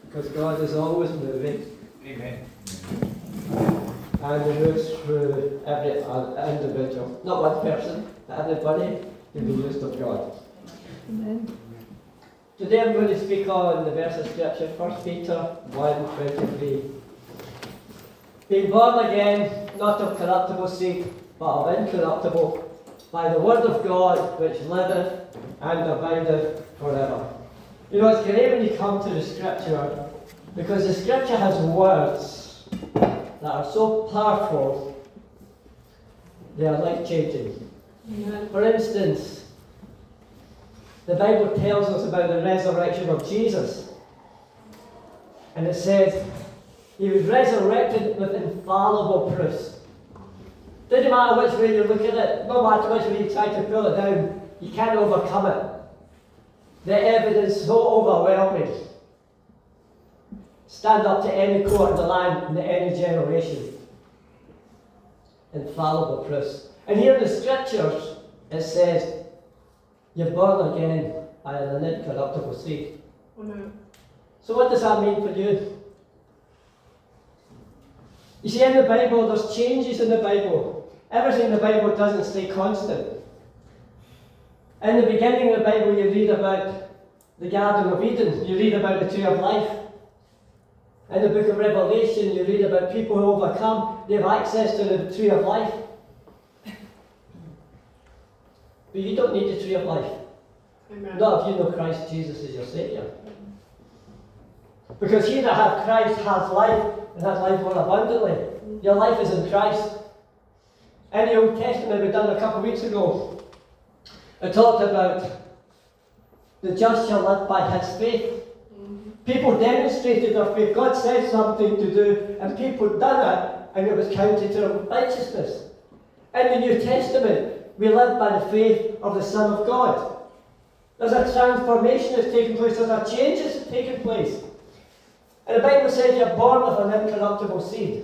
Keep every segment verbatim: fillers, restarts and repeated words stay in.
because God is always moving. Amen. And He moves through every uh, individual, not one person, but everybody to be used of God. Amen. Today I'm going to speak on the verse of Scripture, First Peter one twenty-three. Being born again, not of corruptible seed, but of incorruptible, by the word of God which liveth and abideth forever. You know, it's great when you come to the Scripture, because the Scripture has words that are so powerful, they are life-changing. Amen. For instance, the Bible tells us about the resurrection of Jesus. And it says, He was resurrected with infallible proofs. Doesn't matter which way you look at it, no matter which way you try to pull it down, you can't overcome it. The evidence is so overwhelming. Stand up to any court in the land in any generation. Infallible proofs. And here in the Scriptures, it says, you're born again by an incorruptible seed. Amen. So what does that mean for you? You see, in the Bible, there's changes in the Bible. Everything in the Bible doesn't stay constant. In the beginning of the Bible, you read about the Garden of Eden. You read about the tree of life. In the book of Revelation, you read about people who overcome. They have access to the tree of life. But you don't need the tree of life. Amen. Not if you know Christ Jesus as your Saviour. Because he that hath Christ has life, and has life more abundantly. Your life is in Christ. In the Old Testament we done a couple of weeks ago, it talked about the just shall live by his faith. Mm-hmm. People demonstrated their faith. God said something to do, and people done it, and it was counted to them righteousness. In the New Testament, we live by the faith of the Son of God. There's a transformation that's taking place. There's a change that's taking place. And the Bible says you're born with an incorruptible seed.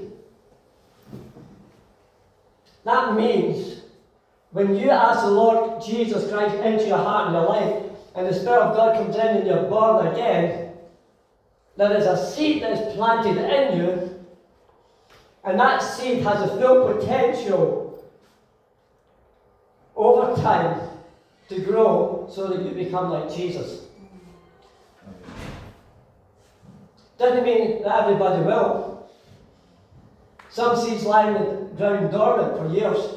That means when you ask the Lord Jesus Christ into your heart and your life, and the Spirit of God comes in and you're born again, there is a seed that is planted in you, and that seed has a full potential over time to grow so that you become like Jesus. Doesn't mean that everybody will. Some seeds lie in the ground dormant for years.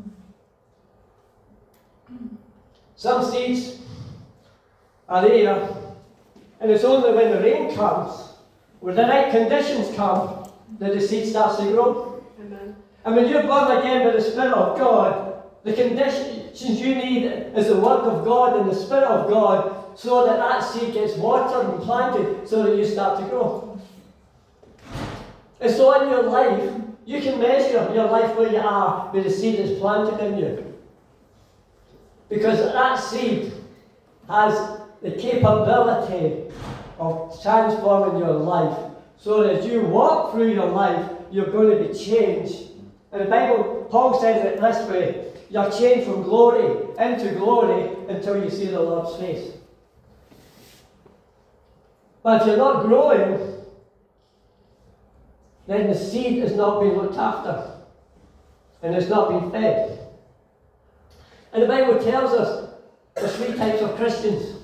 Some seeds are there, and it's only when the rain comes, when the right conditions come, that the seed starts to grow. Amen. And when you're born again by the Spirit of God, the conditions you need is the work of God and the Spirit of God, so that that seed gets watered and planted so that you start to grow. And so in your life, you can measure your life where you are with the seed that's planted in you. Because that seed has the capability of transforming your life, so that as you walk through your life, you're going to be changed. And the Bible, Paul says it this way, you're changed from glory into glory until you see the Lord's face. But if you're not growing, then the seed is not being looked after, and it's not being fed. And the Bible tells us there's three types of Christians.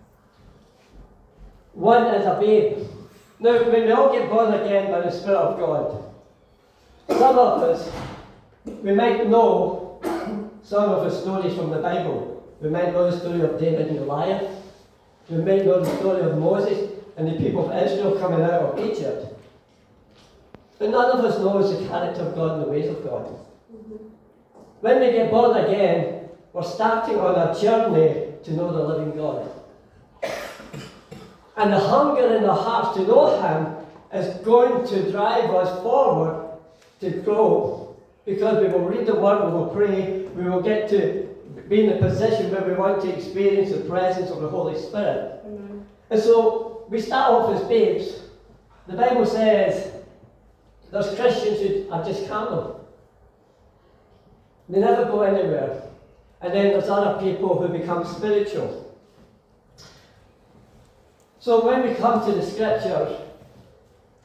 One is a babe. Now, when we all get born again by the Spirit of God, some of us, we might know some of the stories from the Bible. We might know the story of David and Goliath. We might know the story of Moses and the people of Israel coming out of Egypt. But none of us knows the character of God and the ways of God. Mm-hmm. When we get born again, we're starting on a journey to know the living God. And the hunger in our hearts to know Him is going to drive us forward to grow. Because we will read the Word, we will pray, we will get to be in a position where we want to experience the presence of the Holy Spirit. Amen. And so we start off as babes. The Bible says there's Christians who are just carnal. They never go anywhere. And then there's other people who become spiritual. So when we come to the Scriptures,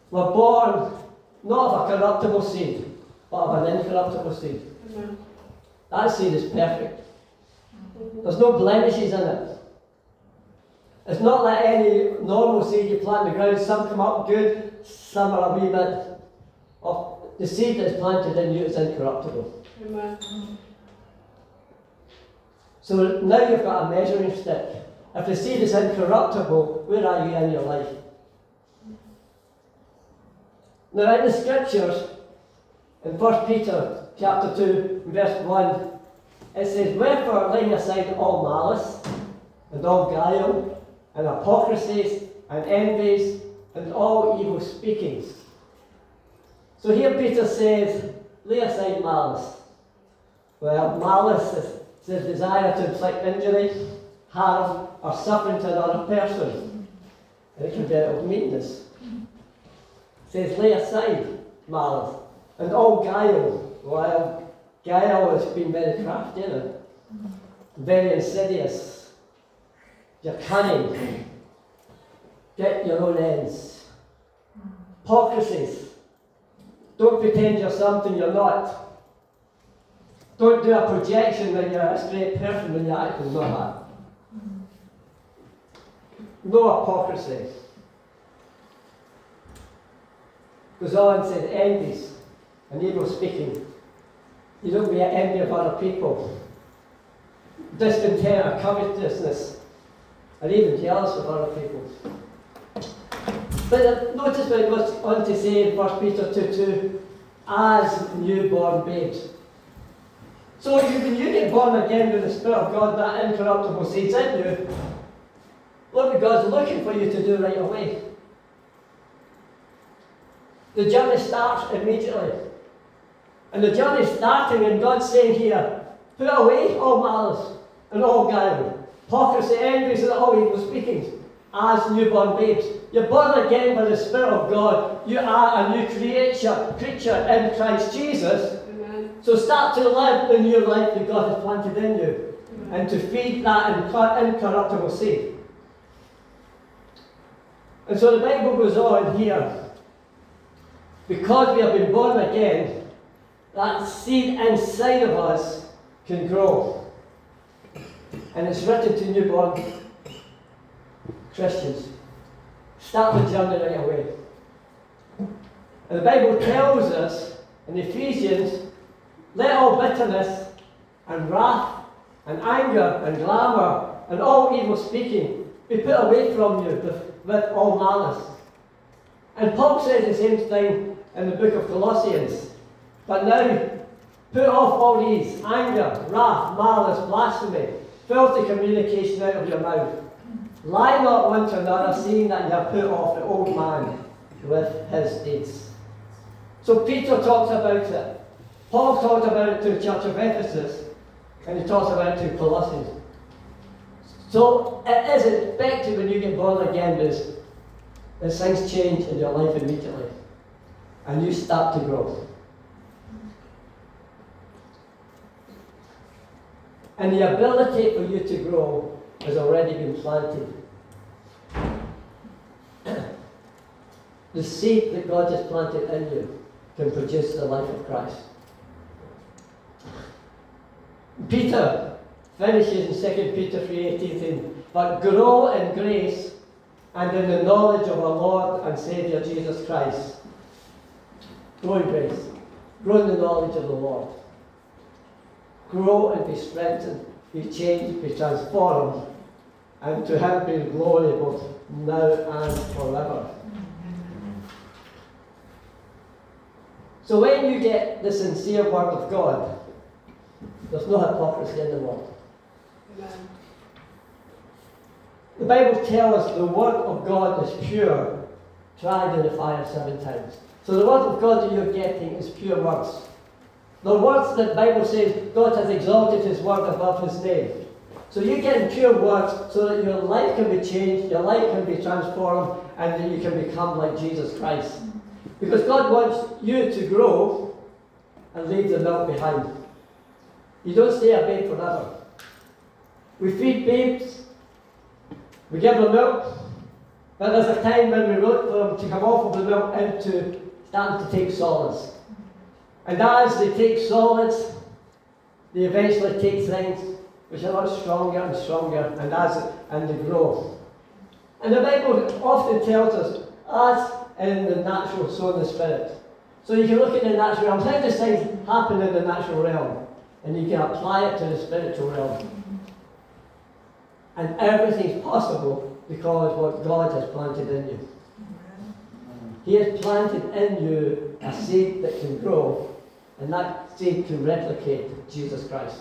We're born not of a corruptible seed, but of an incorruptible seed. Amen. That seed is perfect. There's no blemishes in it. It's not like any normal seed you plant in the ground. Some come up good, some are a wee bit off. The seed that's planted in you is incorruptible. Amen. So now you've got a measuring stick. If the seed is incorruptible, where are you in your life? Now in the scriptures, in First Peter chapter two, verse one, it says, "Wherefore laying aside all malice, and all guile, and hypocrisies, and envies, and all evil speakings." So here Peter says, lay aside malice. Well, malice is the desire to inflict injury, harm, or suffering to another person. And it can be out of meanness. It says, lay aside malice. And all guile. Well, guile has been very crafty, isn't it? Very insidious. You're cunning. Get your own ends. Hypocrisies. Don't pretend you're something you're not. Don't do a projection that you're a straight person when you're actually not that. No hypocrisy. Goes on and says envies and evil speaking. You don't be envy of other people. Discontent or covetousness, or even jealous of other people. But notice what it goes on to say in First Peter two two, as newborn babes. So you, when you get born again with the Spirit of God, that incorruptible seed's in you, look what God's looking for you to do right away. The journey starts immediately. And the journey is starting, and God's saying here, put away all malice and all guile, hypocrisy, envies, and all evil speakings, as newborn babes. You're born again by the Spirit of God. You are a new creature, creature in Christ Jesus. Amen. So start to live the new life that God has planted in you. Amen. And to feed that incorruptible seed. And so the Bible goes on here. Because we have been born again, that seed inside of us can grow. And it's written to newborn Christians. Start the journey right away. And the Bible tells us in Ephesians, let all bitterness and wrath and anger and glamour and all evil speaking be put away from you with, with all malice. And Paul says the same thing in the book of Colossians. But now, put off all these, anger, wrath, malice, blasphemy, filthy communication out of your mouth. Lie not one to another, seeing that you have put off the old man with his deeds. So Peter talks about it. Paul talked about it to the church of Ephesus, and he talks about it to Colossians. So it is expected when you get born again, is that things change in your life immediately, and you start to grow. And the ability for you to grow has already been planted. The seed that God has planted in you can produce the life of Christ. Peter finishes in Second Peter three eighteen saying, but grow in grace and in the knowledge of our Lord and Saviour Jesus Christ. Grow in grace. Grow in the knowledge of the Lord. Grow and be strengthened, be changed, be transformed, and to Him be glory both now and forever. So when you get the sincere word of God, there's no hypocrisy in the world. Amen. The Bible tells us the word of God is pure, tried in the fire seven times. So the word of God that you're getting is pure words. The words that the Bible says God has exalted His word above His name. So you're getting pure words so that your life can be changed, your life can be transformed, and that you can become like Jesus Christ. Because God wants you to grow and leave the milk behind. You don't stay a babe forever. We feed babes, we give them milk, but there's a time when we look for them to come off of the natural realm into starting to take solids. And as they take solids, they eventually take things which are much stronger and stronger, and as and they grow. And the Bible often tells us, as in the natural, so in the spirit. So you can look at the natural realm. How does things happen in the natural realm? And you can apply it to the spiritual realm. And everything's possible because what God has planted in you. He has planted in you a seed that can grow, and that seed can replicate Jesus Christ.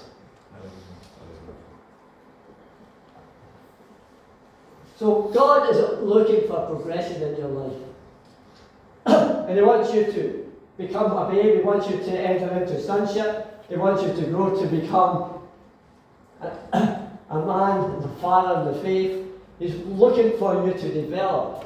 So God is looking for progression in your life. And He wants you to become a baby. He wants you to enter into sonship. He wants you to grow to become a, a man, the father of the faith. He's looking for you to develop.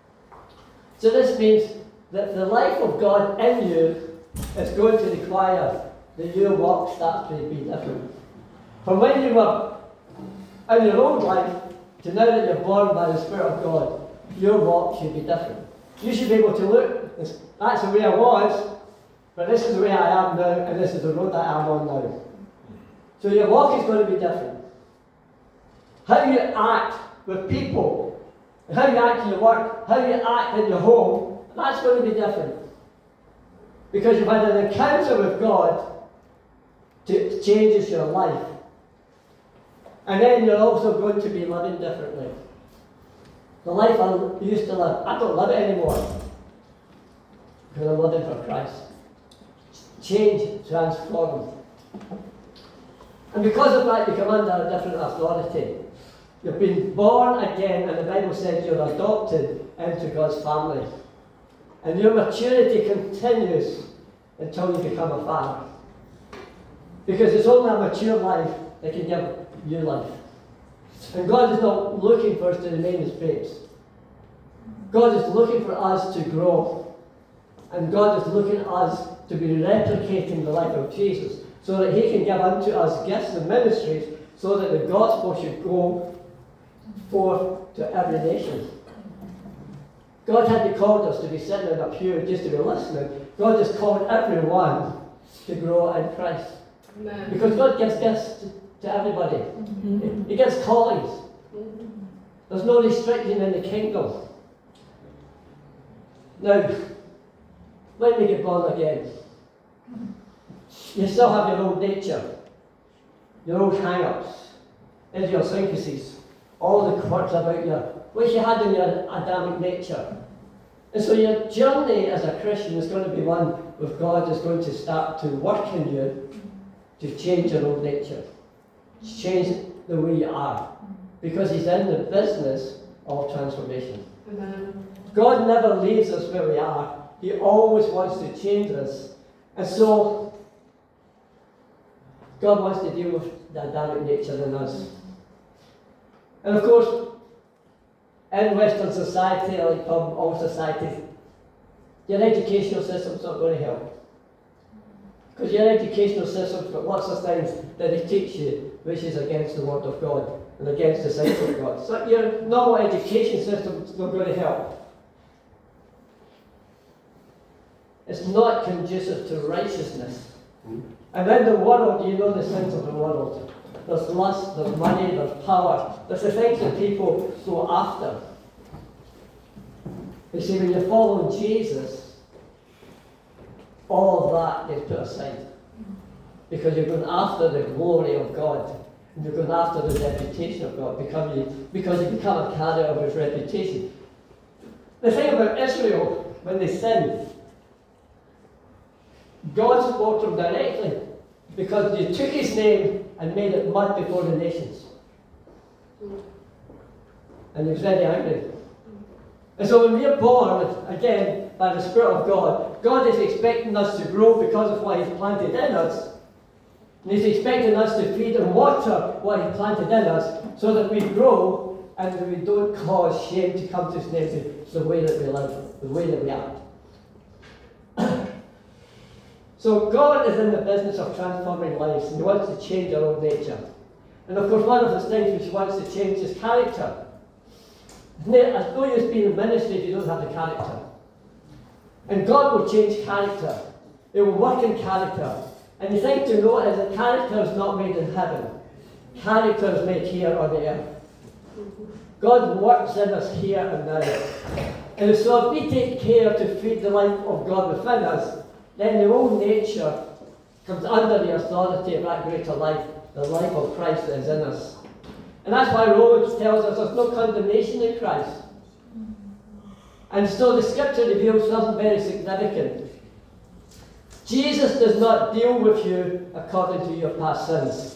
So this means that the life of God in you is going to require that your walk starts to be different. From when you were in your own life to now that you're born by the Spirit of God, your walk should be different. You should be able to look, that's the way I was, but this is the way I am now, and this is the road that I'm on now. So your walk is going to be different. How you act with people, how you act in your work, how you act in your home, that's going to be different. Because you've had an encounter with God to changes your life. And then you're also going to be living differently. The life I used to live, I don't live it anymore. Because I'm living for Christ. Change, transformed. And because of that, you come under a different authority. You've been born again, and the Bible says you're adopted into God's family. And your maturity continues until you become a father. Because it's only a mature life that can give you life. And God is not looking for us to remain as babes. God is looking for us to grow. And God is looking at us to be replicating the life of Jesus, so that He can give unto us gifts and ministries, so that the gospel should go forth to every nation. God hadn't called us to be sitting in a pew just to be listening. God has called everyone to grow in Christ. Amen. Because God gives gifts to, to everybody. Mm-hmm. He gives callings. Mm-hmm. There's no restriction in the kingdom. Now, when we get born again, you still have your old nature, your old hang-ups, idiosyncrasies, all the quirks about you, which you had in your Adamic nature. And so your journey as a Christian is going to be one where God is going to start to work in you to change your old nature, to change the way you are, because He's in the business of transformation. Amen. God never leaves us where we are. He always wants to change us. And so, God wants to deal with the Adamic nature in us. And of course, in Western society, like from all societies, your educational system's not going to help. Because your educational system's got lots of things that they teach you which is against the Word of God and against the science of God. So your normal education system's not going to help. It's not conducive to righteousness. And in the world, you know the sins of the world. There's lust, there's money, there's power. There's the things that people go after. You see, when you're following Jesus, all of that is put aside. Because you're going after the glory of God. And you're going after the reputation of God because you, because you become a carrier of His reputation. The thing about Israel, when they sinned, God spoke to them directly because you took His name and made it mud before the nations. And He was very angry. And so when we're born, again, by the Spirit of God, God is expecting us to grow because of what He's planted in us. And He's expecting us to feed and water what He planted in us so that we grow and that we don't cause shame to come to His name. It's the way that we live, the way that we act. So God is in the business of transforming lives, and He wants to change our own nature. And of course, one of the things which He wants to change is character. As though you've been in ministry if you don't have the character. And God will change character. It will work in character. And the thing to note is that character is not made in heaven. Character is made here on the earth. God works in us here and now. And so if we take care to feed the life of God within us, then the old nature comes under the authority of that greater life, the life of Christ that is in us. And that's why Romans tells us there's no condemnation in Christ. And so the scripture reveals something very significant. Jesus does not deal with you according to your past sins.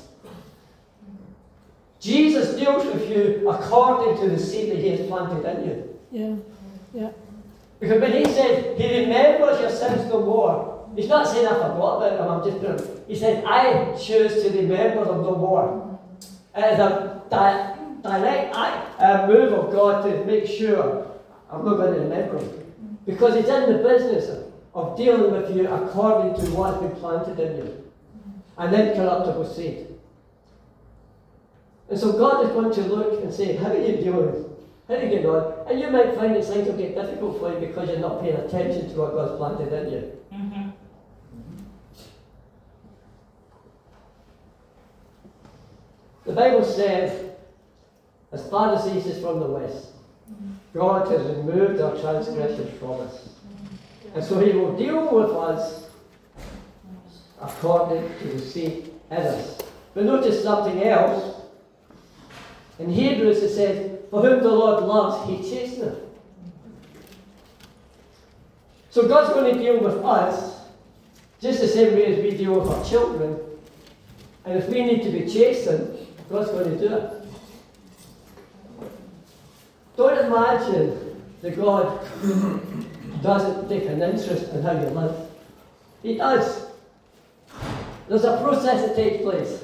Jesus deals with you according to the seed that he has planted in you. Yeah. Yeah. Because when he said he remembers your sins no more, he's not saying I forgot about them, I'm just doing it. He said, I choose to remember them no more. It is a di- direct act, a move of God to make sure I'm not going to remember them. Because he's in the business of dealing with you according to what has been planted in you. An incorruptible seed. And so God is going to look and say, how are you doing? How are you getting on? And you might find that things will get difficult for you because you're not paying attention to what God's planted in you. Mm-hmm. The Bible says, as far as the east is from the west, God has removed our transgressions from us. And so he will deal with us according to the seed in us. But notice something else. In Hebrews it says, for whom the Lord loves, he chasteneth. So God's going to deal with us just the same way as we deal with our children. And if we need to be chastened, God's going to do it. Don't imagine that God doesn't take an interest in how you live. He does. There's a process that takes place.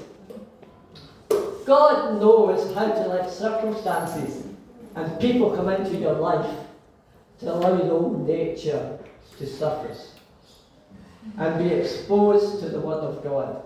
God knows how to let circumstances and people come into your life to allow your own nature to surface and be exposed to the Word of God,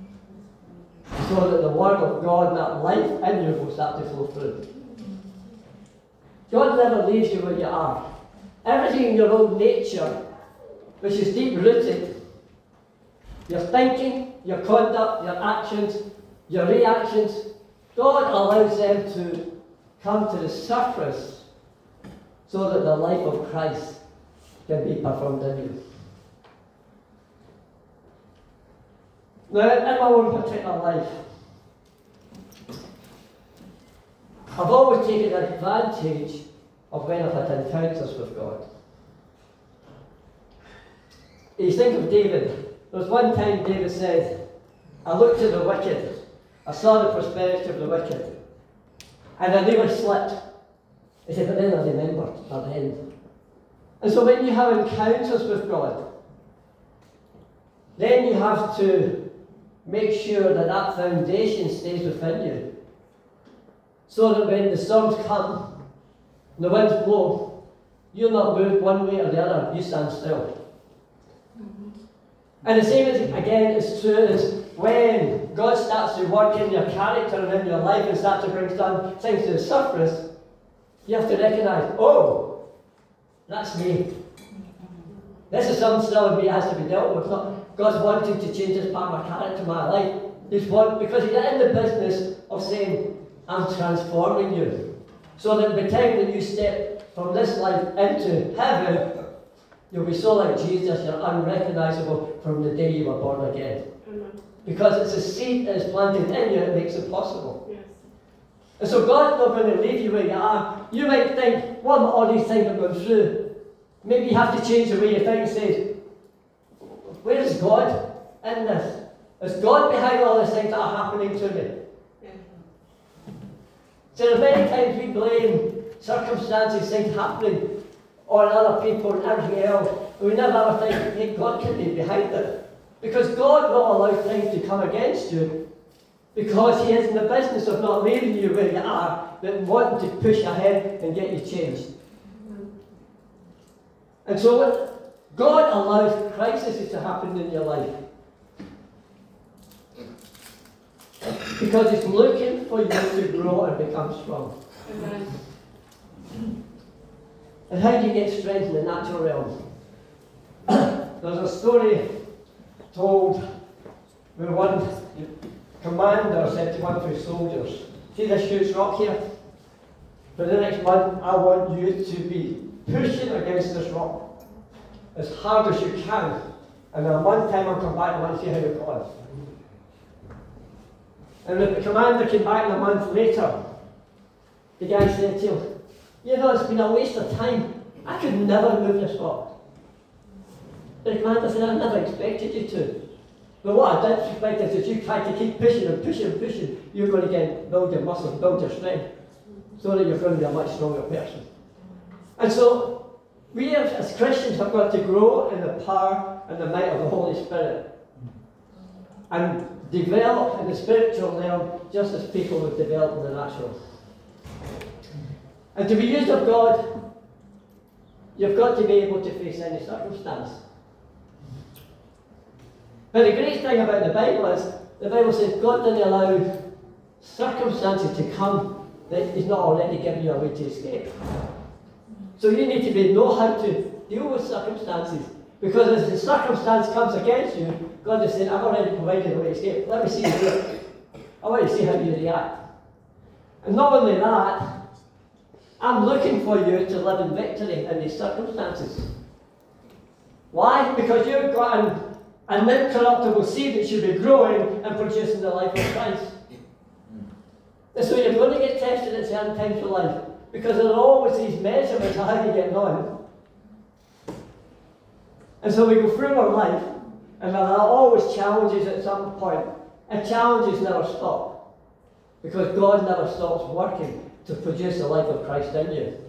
so that the Word of God, that life in you, will start to flow through. God never leaves you where you are. Everything in your own nature, which is deep-rooted, your thinking, your conduct, your actions, your reactions, God allows them to come to the surface so that the life of Christ can be performed in you. Now, in my own particular life, I've always taken advantage of when I've had encounters with God. You think of David. There was one time David said, I looked at the wicked, I saw the prosperity of the wicked, and I nearly slipped. He said, but then I remembered at the end. And so when you have encounters with God, then you have to make sure that that foundation stays within you. So that when the storms come, and the winds blow, you're not moved one way or the other, you stand still. And the same as, again, is true is when God starts to work in your character and in your life and starts to bring some things to the surface, you have to recognize, oh, that's me. This is something still in me that has to be dealt with. Not God's wanting to change this part of my character, my life. He's want, because he's in the business of saying, I'm transforming you. So that by the time that you step from this life into heaven, you'll be so like Jesus, you're unrecognizable from the day you were born again. Amen. Because it's a seed that is planted in you that makes it possible. Yes. And so God's not going to leave you where you are. You might think, what about all these things I'm going through? Maybe you have to change the way you think and say, where is God in this? Is God behind all these things that are happening to me? Yeah. So there are many times we blame circumstances, things happening on other people and everything else. We never ever think, hey, God can be behind it. Because God will allow things to come against you because he is in the business of not leaving you where you are, but wanting to push ahead and get you changed. And so God allows crises to happen in your life because he's looking for you to grow and become strong. Amen. And how do you get strength in the natural realm? There's a story told where one commander said to one of his soldiers, see this huge rock here? For the next month, I want you to be pushing against this rock as hard as you can. And in a month time, I'll come back and I want to see how you've gone. And when the commander came back a month later, the guy said to him, you know, it's been a waste of time. I could never move this rock. The commander said, I never expected you to. But what I did expect is that you try to keep pushing and pushing and pushing, you're going to get, build your muscle, build your strength, so that you're going to be a much stronger person. And so, we have, as Christians have got to grow in the power and the might of the Holy Spirit. And develop in the spiritual realm just as people would develop in the natural. And to be used of God, you've got to be able to face any circumstance. But the great thing about the Bible is, the Bible says God doesn't allow circumstances to come that He's not already given you a way to escape. So you need to be, know how to deal with circumstances. Because as the circumstance comes against you, God is saying, I've already provided a way to escape. Let me see you do it. I want to see how you react. And not only that, I'm looking for you to live in victory in these circumstances. Why? Because you've got an, an incorruptible seed that should be growing and producing the life of Christ. And so you're going to get tested at certain times of life, because there are always these measurements of how you're getting on. And so we go through our life, and there are always challenges at some point. And challenges never stop, because God never stops working to produce the life of Christ in you.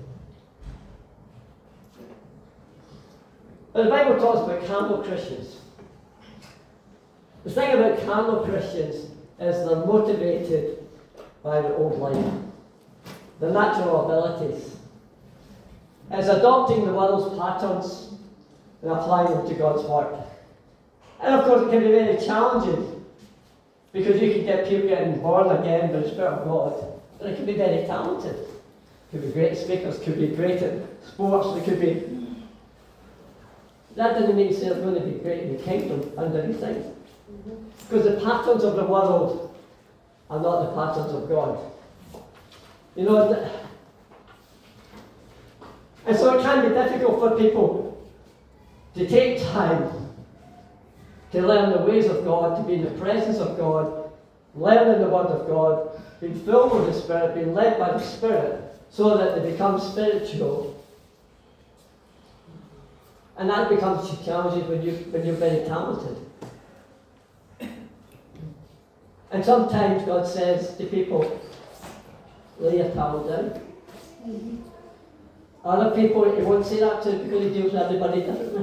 But the Bible talks about carnal Christians. The thing about carnal Christians is they're motivated by the old life, the natural abilities. It's adopting the world's patterns and applying them to God's work. And of course it can be very challenging, because you can get people getting born again by the Spirit of God. And it can be very talented. Could be great speakers, could be great at sports, they could be. That doesn't mean they're going to be great in the kingdom under these things. Because the patterns of the world are not the patterns of God. You know, and so it can be difficult for people to take time to learn the ways of God, to be in the presence of God, learning the Word of God, being filled with the Spirit, being led by the Spirit, so that they become spiritual. And that becomes challenging when, you, when you're very talented. And sometimes God says to people, lay your talent down. Mm-hmm. Other people, He won't say that to, because He deals with everybody differently.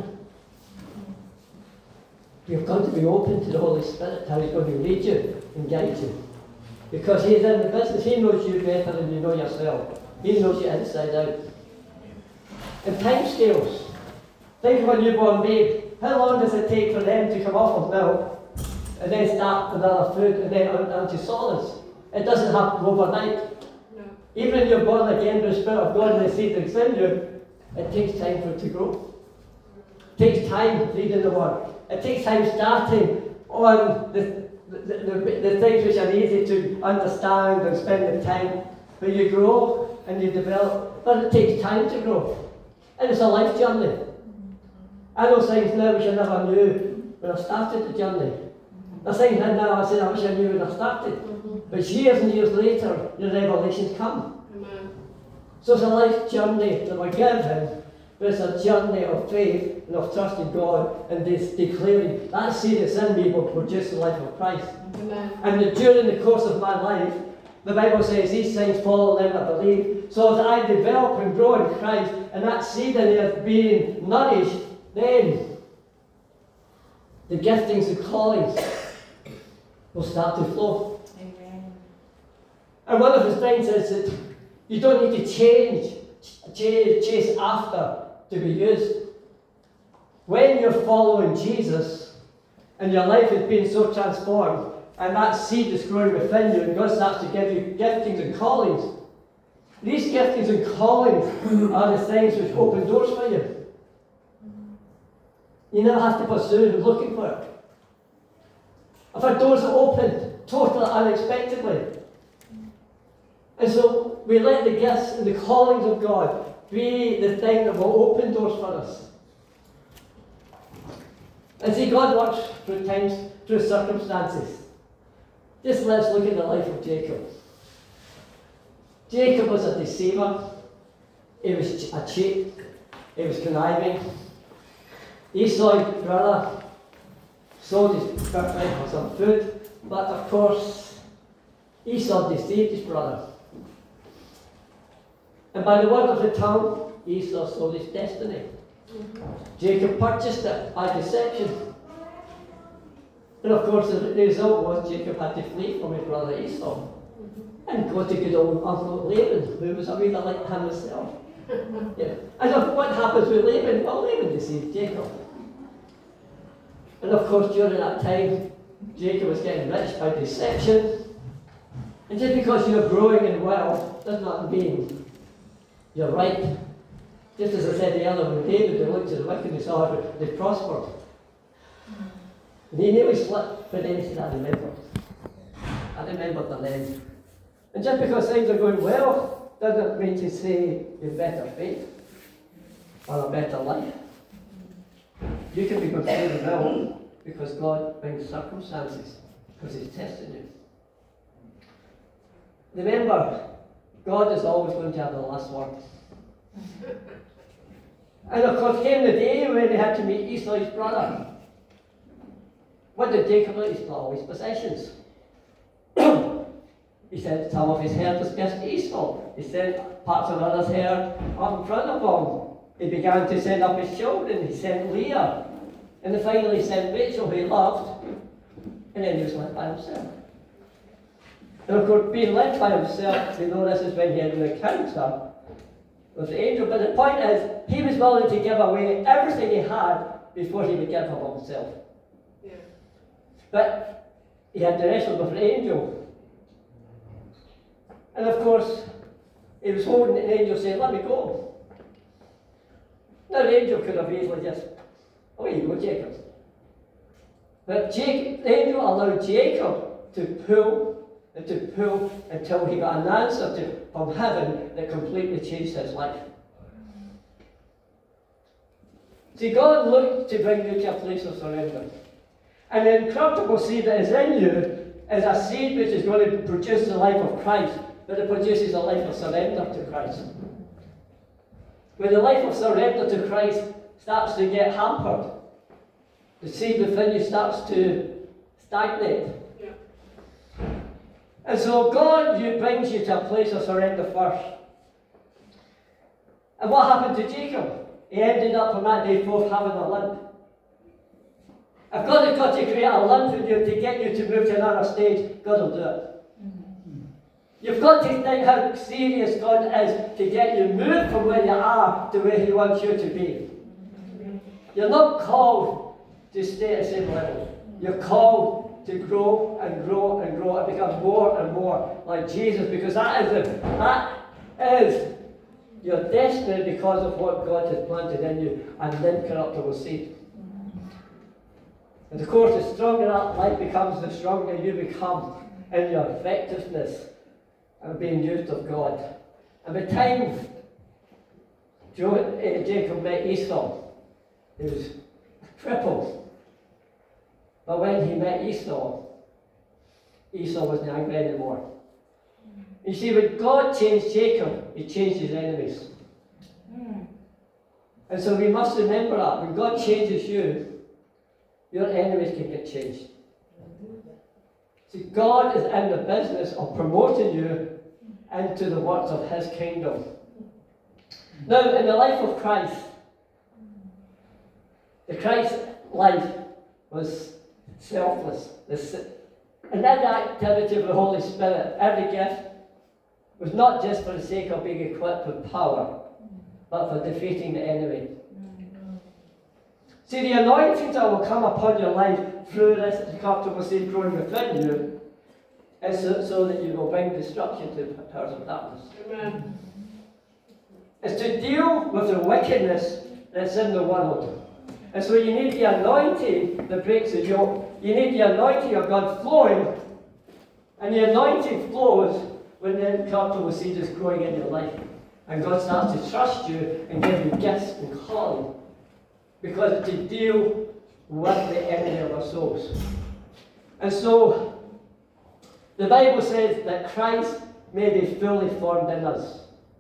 You've got to be open to the Holy Spirit, how He's going to lead you and guide you. Because He is in the business. He knows you better than you know yourself. He knows you inside out. And time scales. Think of a newborn babe. How long does it take for them to come off of milk and then start another food and then on, onto solids? It doesn't happen overnight. No. Even if you're born again by the Spirit of God and the seed that's in you, it takes time for it to grow. It takes time reading the Word. It takes time starting on the, the, the, the things which are easy to understand and spend the time. But you grow and you develop. But it takes time to grow. And it's a life journey. I know things now which I never knew when I started the journey. There's things now I said I wish I knew when I started. Mm-hmm. But years and years later, the revelations come. Amen. So it's a life journey that we're given, but it's a journey of faith and of trusting God and this declaring that seed that's in me will produce the life of Christ. Amen. And the, during the course of my life, the Bible says these things follow them that believe. So as I develop and grow in Christ, and that seed in there being nourished, then the giftings and callings will start to flow. Amen. And one of the things is that you don't need to change, chase, chase after to be used. When you're following Jesus and your life has been so transformed, and that seed is growing within you, and God starts to give you giftings and callings, these giftings and callings are the things which open doors for you. You never have to pursue looking for it. I've had doors that opened totally unexpectedly. And so we let the gifts and the callings of God be the thing that will open doors for us. And see, God works through times, through circumstances. Just let's look at the life of Jacob. Jacob was a deceiver. He was a cheat. He was conniving. Esau, his brother, sold his birthright for some food. But of course, Esau deceived his brother. And by the word of the tongue, Esau sold his destiny. Mm-hmm. Jacob purchased it by deception. And of course, the result was Jacob had to flee from his brother Esau. Mm-hmm. And go to good old Uncle Laban, who was a wee bit like him himself. Yeah. And what happens with Laban? Well, Laban deceived Jacob. And of course, during that time, Jacob was getting rich by deception. And just because you're growing in wealth does not mean you're right. Just as I said earlier, when David they looked at the wicked and saw how they prospered. And he nearly slipped, but then he said, I remember. I remember the name. And just because things are going well, doesn't mean to say you've better faith or a better life. You can be considered well because God brings circumstances, because He's testing you. Remember, God is always going to have the last word. And of course came the day when he had to meet Esau, his brother. What did Jacob do? He stole all his possessions. He sent some of his herd to gift to Esau. He sent parts of others' herd up in front of him. He began to send up his children. He sent Leah. And then finally he sent Rachel, who he loved. And then he was left by himself. And of course, being left by himself, we know this is when he had an encounter with the angel. But the point is, he was willing to give away everything he had before he would give of himself. Yeah. But he had to wrestle with the angel. And of course, he was holding the angel saying, let me go. Now the angel could have easily just, oh, you go, Jacob. But Jacob, the angel allowed Jacob to pull and to pull until he got an answer to, from heaven that completely changed his life. See, God looked to bring you to a place of surrender. And the incorruptible seed that is in you is a seed which is going to produce the life of Christ, but it produces a life of surrender to Christ. When the life of surrender to Christ starts to get hampered, the seed within you starts to stagnate. And so God you, brings you to a place of surrender first. And what happened to Jacob? He ended up from that day forth having a limp. If God has got to create a limp in you to get you to move to another stage, God will do it. Mm-hmm. You've got to think how serious God is to get you moved from where you are to where He wants you to be. Mm-hmm. You're not called to stay at the same level. You're called to grow and grow and grow and become more and more like Jesus, because that is the, that is your destiny because of what God has planted in you, and the incorruptible seed. And of course, the stronger that life becomes, the stronger you become in your effectiveness and being used of God. And by the time Jacob met Esau, he was crippled. But when he met Esau, Esau wasn't angry anymore. You see, when God changed Jacob, He changed his enemies. Mm. And so we must remember that. When God changes you, your enemies can get changed. See, God is in the business of promoting you into the works of His kingdom. Now, in the life of Christ, the Christ life was selfless. And that activity of the Holy Spirit, every gift, was not just for the sake of being equipped with power, but for defeating the enemy. See, the anointing that will come upon your life through this incorruptible seed growing within you is so, so that you will bring destruction to the powers of darkness. Amen. It's to deal with the wickedness that's in the world. And so you need the anointing that breaks the yoke. You need the anointing of God flowing. And the anointing flows when the incorruptible seed is growing in your life. And God starts to trust you and give you gifts and calling. Because it's to deal with the enemy of our souls. And so, the Bible says that Christ may be fully formed in us.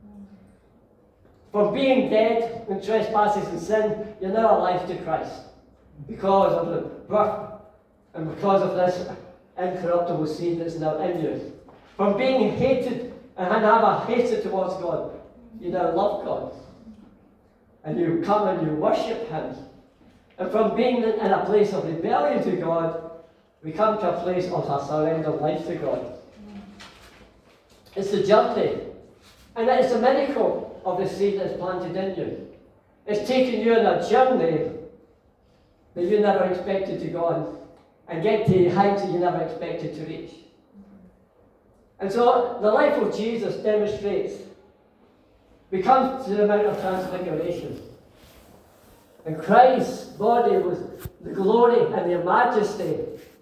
From being dead in trespasses and sin, you're now alive to Christ. Because of the birth and because of this incorruptible seed that's now in you. From being hated and have a hatred towards God, you now love God. And you come and you worship Him. And from being in a place of rebellion to God, we come to a place of a surrendered life to God. It's the journey. And it's a miracle of the seed that's planted in you. It's taking you on a journey that you never expected to go on and get to heights that you never expected to reach. And so the life of Jesus demonstrates, we come to the Mount of Transfiguration. And Christ's body was the glory and the majesty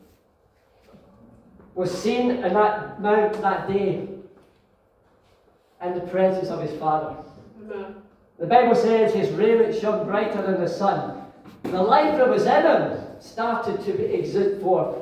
was seen in that mount that day in the presence of his Father. Amen. The Bible says his raiment shone brighter than the sun. The life that was in him started to exude forth.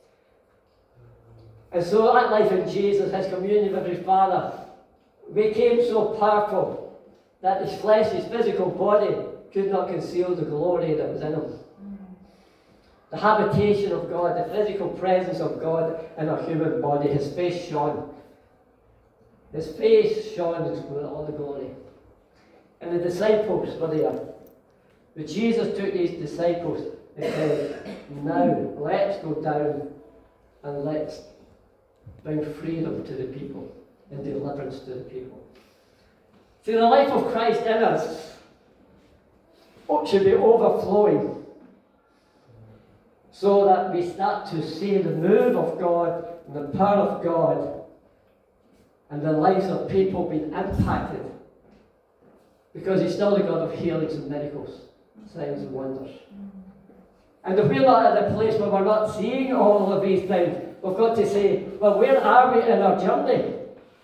And so that life in Jesus, his communion with his Father, became so powerful that his flesh, his physical body, could not conceal the glory that was in him. The habitation of God, the physical presence of God in a human body, his face shone. His face shone with all the glory. And the disciples were there. But Jesus took these disciples and said, now let's go down and let's bring freedom to the people and deliverance to the people. See, the life of Christ in us should be overflowing so that we start to see the move of God and the power of God and the lives of people being impacted, because he's still the God of healings and miracles, signs and wonders. And if we're not at a place where we're not seeing all of these things, we've got to say, well, where are we in our journey?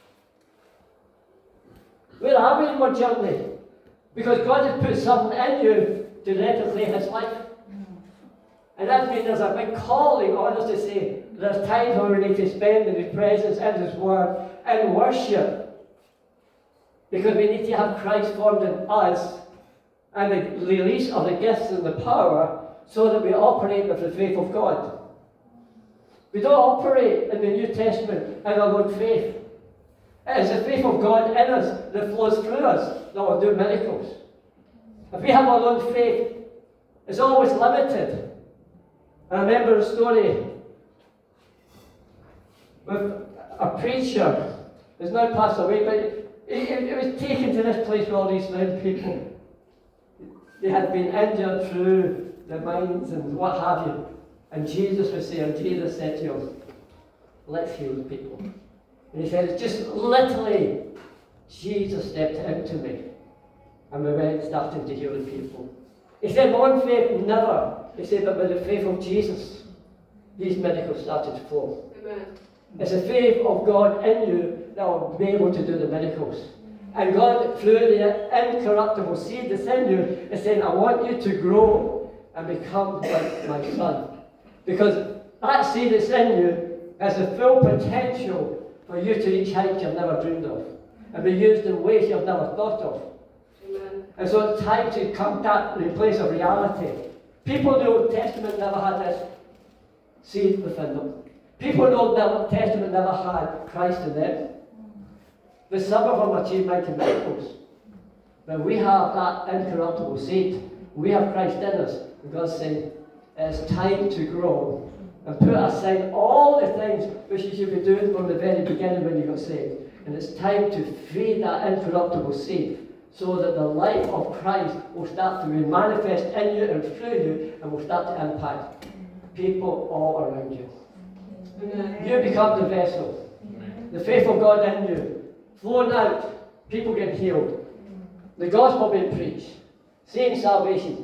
Where are we in our journey? Because God has put something in you to replicate his life. And that means there's a big calling on us to say, there's times when we need to spend in his presence, in his word, in worship. Because we need to have Christ formed in us and the release of the gifts and the power so that we operate with the faith of God. We don't operate in the New Testament in our own faith. It is the faith of God in us that flows through us that will do miracles. If we have our own faith, it's always limited. I remember a story with a preacher who's now passed away, but he, he was taken to this place with all these nine people. They had been injured through their minds and what have you. And Jesus was there, and Jesus said to him, let's heal the people. And he said, it's just literally, Jesus stepped into me. And we went starting to heal the people. He said, my own faith never. He said, but with the faith of Jesus, these miracles started to flow. Amen. It's the faith of God in you that will be able to do the miracles. And God, through the incorruptible seed that's in you, is saying, I want you to grow and become like my son. Because that seed that's in you has the full potential for you to reach heights you've never dreamed of and be used in ways you've never thought of. Amen. And so it's time to come to the place of reality. People in the Old Testament never had this seed within them. People in the Old Testament never had Christ in them. But some of them achieved mighty miracles. But we have that incorruptible seed. We have Christ in us. And God's saying, it's time to grow and put aside all the things which you should be doing from the very beginning when you got saved. And it's time to feed that incorruptible seed so that the life of Christ will start to be manifest in you and through you and will start to impact people all around you. Amen. You become the vessel. The faith of God in you, flowing out, people get healed. The gospel being preached, seeing salvation,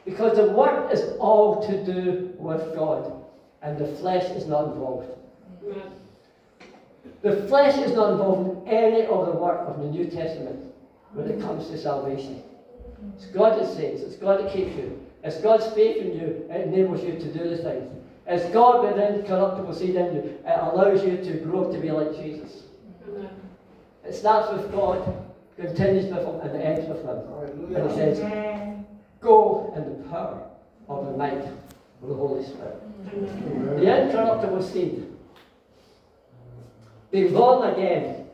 Because the work is all to do with God, and the flesh is not involved. Amen. The flesh is not involved in any of the work of the New Testament when it comes to salvation. It's God that saves, it's God that keeps you. It's God's faith in you, it enables you to do the things. It's God with incorruptible seed in you, it allows you to grow to be like Jesus. Amen. It starts with God, continues with Him, and ends with Him. And He says, go in the power of the might of the Holy Spirit. Amen. The incorruptible seed. Being born again.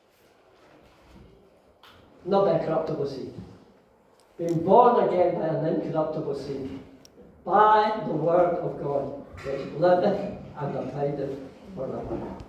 Not the incorruptible seed. Being born again by an incorruptible seed. By the word of God, which liveth and abideth forever.